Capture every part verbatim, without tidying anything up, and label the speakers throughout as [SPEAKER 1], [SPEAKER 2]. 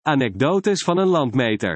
[SPEAKER 1] Anekdotes van een landmeter.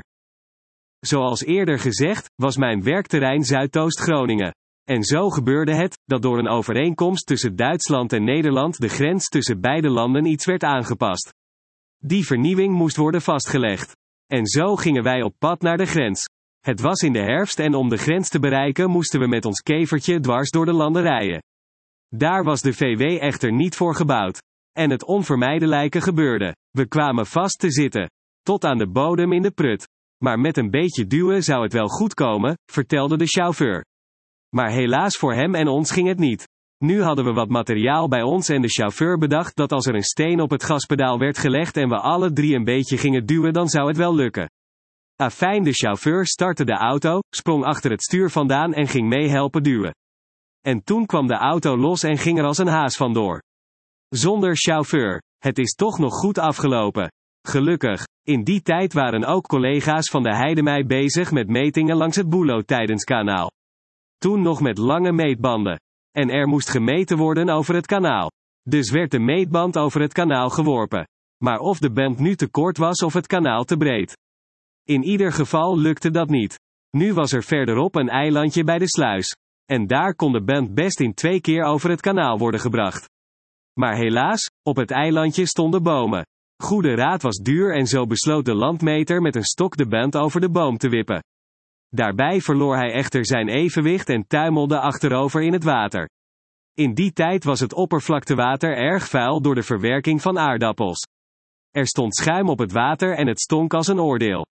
[SPEAKER 1] Zoals eerder gezegd, was mijn werkterrein Zuidoost-Groningen. En zo gebeurde het, dat door een overeenkomst tussen Duitsland en Nederland de grens tussen beide landen iets werd aangepast. Die vernieuwing moest worden vastgelegd. En zo gingen wij op pad naar de grens. Het was in de herfst en om de grens te bereiken moesten we met ons kevertje dwars door de landerijen. Daar was de V W echter niet voor gebouwd. En het onvermijdelijke gebeurde. We kwamen vast te zitten. Tot aan de bodem in de prut. Maar met een beetje duwen zou het wel goed komen, vertelde de chauffeur. Maar helaas voor hem en ons ging het niet. Nu hadden we wat materiaal bij ons en de chauffeur bedacht dat als er een steen op het gaspedaal werd gelegd en we alle drie een beetje gingen duwen dan zou het wel lukken. Afijn, de chauffeur startte de auto, sprong achter het stuur vandaan en ging mee helpen duwen. En toen kwam de auto los en ging er als een haas vandoor. Zonder chauffeur. Het is toch nog goed afgelopen. Gelukkig. In die tijd waren ook collega's van de Heidemij bezig met metingen langs het Boelo-Tijdenskanaal. Toen nog met lange meetbanden. En er moest gemeten worden over het kanaal. Dus werd de meetband over het kanaal geworpen. Maar of de band nu te kort was of het kanaal te breed. In ieder geval lukte dat niet. Nu was er verderop een eilandje bij de sluis. En daar kon de band best in twee keer over het kanaal worden gebracht. Maar helaas, op het eilandje stonden bomen. Goede raad was duur en zo besloot de landmeter met een stok de band over de boom te wippen. Daarbij verloor hij echter zijn evenwicht en tuimelde achterover in het water. In die tijd was het oppervlaktewater erg vuil door de verwerking van aardappels. Er stond schuim op het water en het stonk als een oordeel.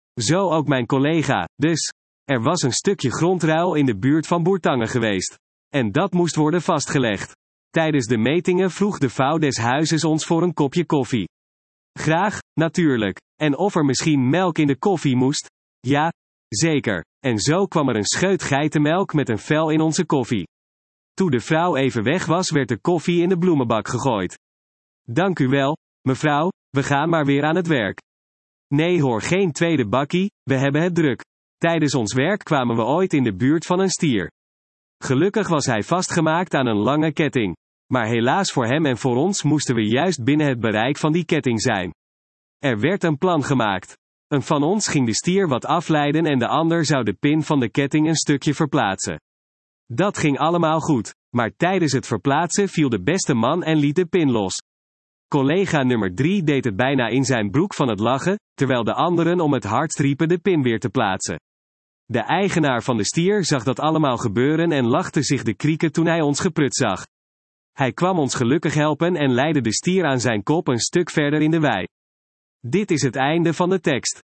[SPEAKER 1] Zo ook mijn collega, dus. Er was een stukje grondruil in de buurt van Boertange geweest. En dat moest worden vastgelegd. Tijdens de metingen vroeg de vrouw des huizes ons voor een kopje koffie. Graag, natuurlijk. En of er misschien melk in de koffie moest? Ja, zeker. En zo kwam er een scheut geitenmelk met een vel in onze koffie. Toen de vrouw even weg was, werd de koffie in de bloemenbak gegooid. Dank u wel, mevrouw, we gaan maar weer aan het werk. Nee hoor, geen tweede bakkie, we hebben het druk. Tijdens ons werk kwamen we ooit in de buurt van een stier. Gelukkig was hij vastgemaakt aan een lange ketting. Maar helaas voor hem en voor ons moesten we juist binnen het bereik van die ketting zijn. Er werd een plan gemaakt. Een van ons ging de stier wat afleiden en de ander zou de pin van de ketting een stukje verplaatsen. Dat ging allemaal goed, maar tijdens het verplaatsen viel de beste man en liet de pin los. Collega nummer drie deed het bijna in zijn broek van het lachen, terwijl de anderen om het hardst riepen de pin weer te plaatsen. De eigenaar van de stier zag dat allemaal gebeuren en lachte zich de krieken toen hij ons geprut zag. Hij kwam ons gelukkig helpen en leidde de stier aan zijn kop een stuk verder in de wei. Dit is het einde van de tekst.